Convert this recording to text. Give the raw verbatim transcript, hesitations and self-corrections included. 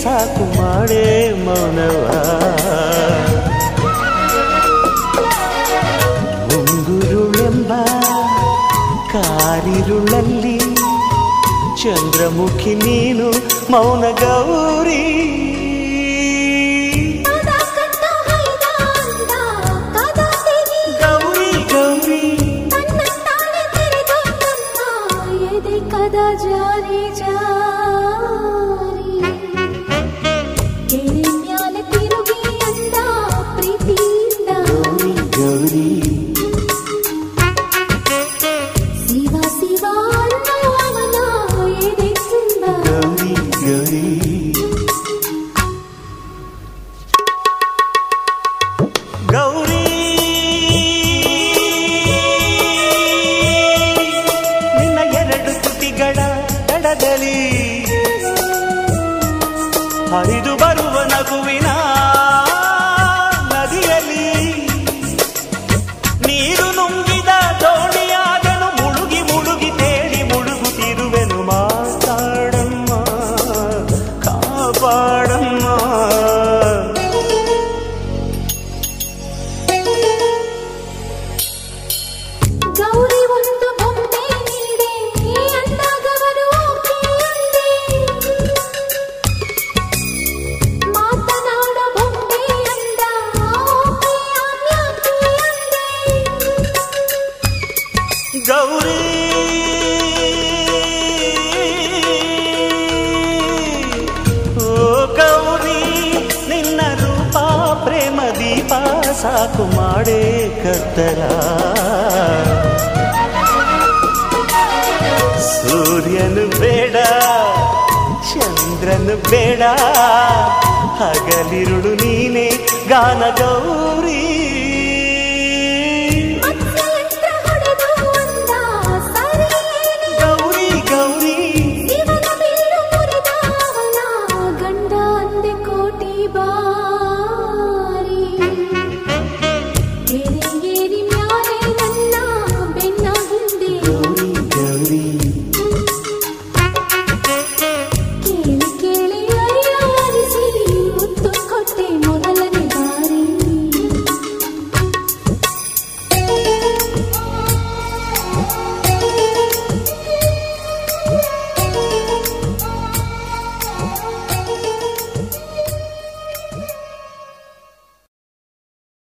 ಸಾಕು ಮಾಡೇ ಮೌನವ. ಮುಂಗುರುಳೆಂಬ ಕಾರಿರುಳಲ್ಲಿ ಚಂದ್ರಮುಖಿ ನೀನು ಮೌನ ಗೌರಿ. ಗೌರಿ ಗೌರಿ ಕದ ಜಾರಿ ಜಾರಿ ಕೆರೆ ಮ್ಯಾಲೆ ತಿರುಗಿ ಅಂದ ಪ್ರೀತಿಯಿಂದ. ಗೌರಿ ಗೌರಿ ಶಿವ ಶಿವ ಅವನ ಎದೆ ತುಂಬ. ಗೌರಿ ಗೌರಿ ಗೌರಿ ನಿನ್ನ ಎರಡು ತುಟಿಗಳ ದಡದಲ್ಲಿ ಹರಿದು ಬರುವ ನಗುವಿನ ನದಿಯಲ್ಲಿ ನೀರು ನುಂಗಿದ ದೋಣಿಯಾದನು ಮುಳುಗಿ ಮುಳುಗಿ ತೇಡಿ ಮುಳುಗುತ್ತಿರುವೆನು. ಮಾತಾಡಮ್ಮ ಕಾಪಾಡಮ್ಮ. ಗೌರಿ ಒಂದು ಬೊಂಬೆ ನೀಡೆ ಅಂದಾಗವರು ಓಕೆ ಅಂದೆ. ಮಾತನಾಡ ಬೊಂಬೆ ಅಂದ ಓಕೆ ಅನ್ಯಾಕೆ ಅಂದೆ. ಗೌರಿ ಓ ಗೌರಿ ನಿನ್ನ ರೂಪ ಪ್ರೇಮ ದೀಪ ಸಾಕು ಮಾಡೇ ಕತ್ತರ. ಸೂರ್ಯನು ಬೇಡ ಚಂದ್ರನು ಬೇಡ ಹಗಲಿರುಳು ನೀನೆ ಗಾನ ಗೌರಿ.